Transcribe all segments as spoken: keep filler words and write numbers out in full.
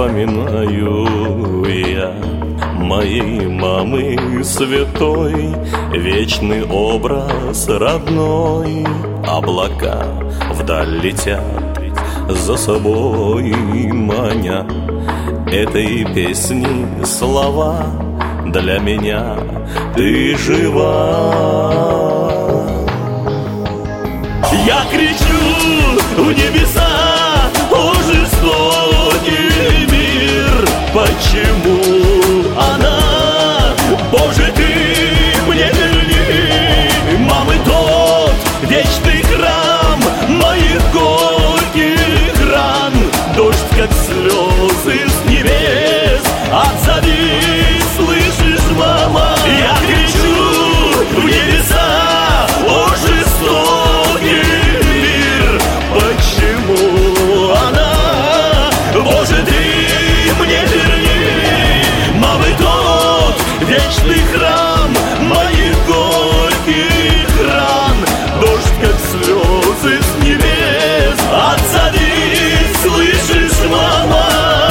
вспоминаю я моей мамы святой, вечный образ родной. Облака вдаль летят, за собой маня, этой песни слова для меня ты жива. Я кричу в небеса: о, жестокий мир, почему она, Боже, ты мне верни. Мамы тот вечный храм моих горьких ран, дождь как слезы с небес, отзови, слышишь, мама? Я кричу в небеса: о, жестокий мир, почему она, Боже, ты мне верни. Мамы тот вечный храм моих горьких ран, дождь как слезы с небес, отзови, слышишь, мама?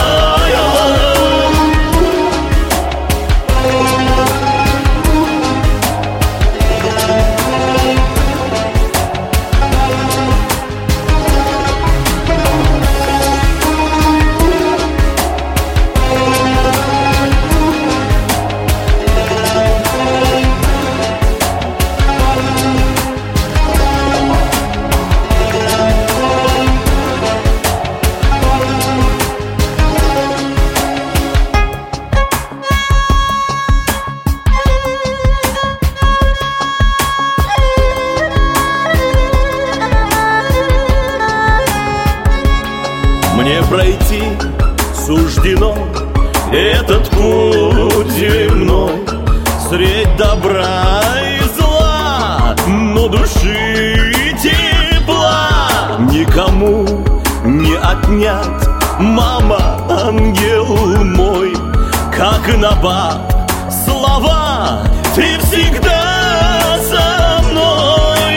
Мне пройти суждено этот путь земной, средь добра и зла, но души тепла никому не отнять. Мама, ангел мой, как набат слова, ты всегда со мной.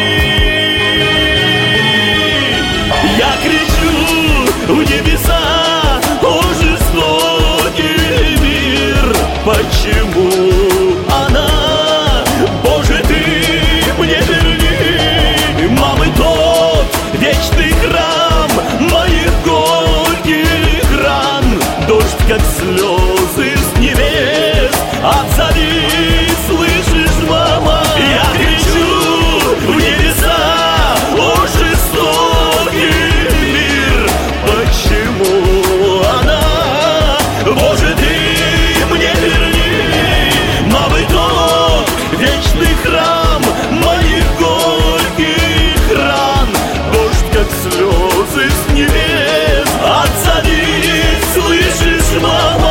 Я кричу в небеса: о, жестокий мир, почему она, Боже, ты мне верни. Мамы тот вечный храм моих горьких ран, дождь как слезы с небес, отзови, слышишь, мама? Я кричу в небеса: о, жестокий мир, почему она, Боже, ты мне верни. Мамы тот вечный храм моих горьких ран, дождь как слезы с небес, отзови, слышишь, мама?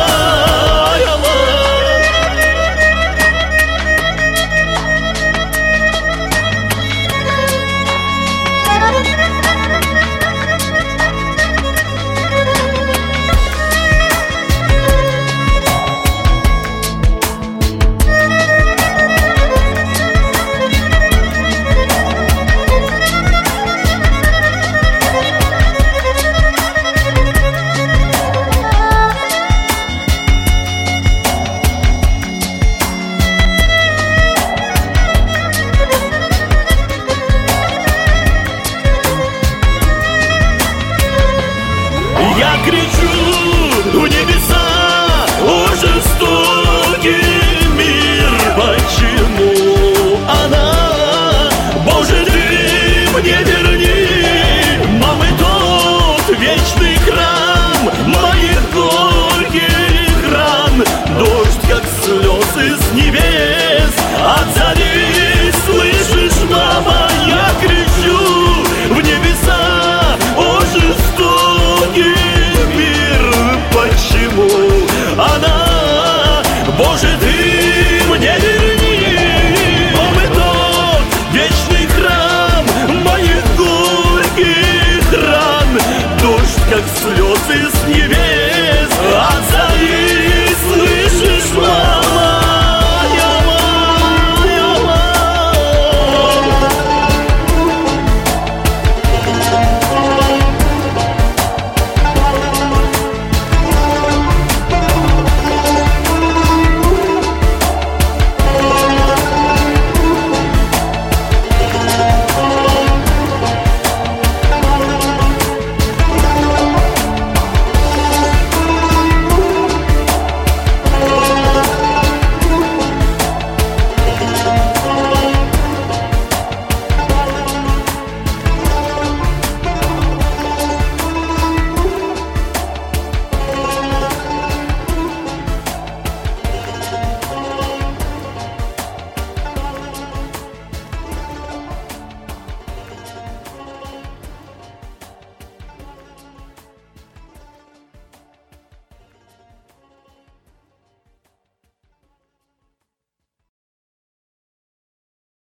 Я кричу в небеса: о, жестокий мир, почему она, Боже, ты мне верни. Мамы тот вечный храм моих горьких ран, дождь как слезы с небес, отзови, слышишь, мама? Я кричу в небеса: о, жестокий мир, почему она, Боже, ты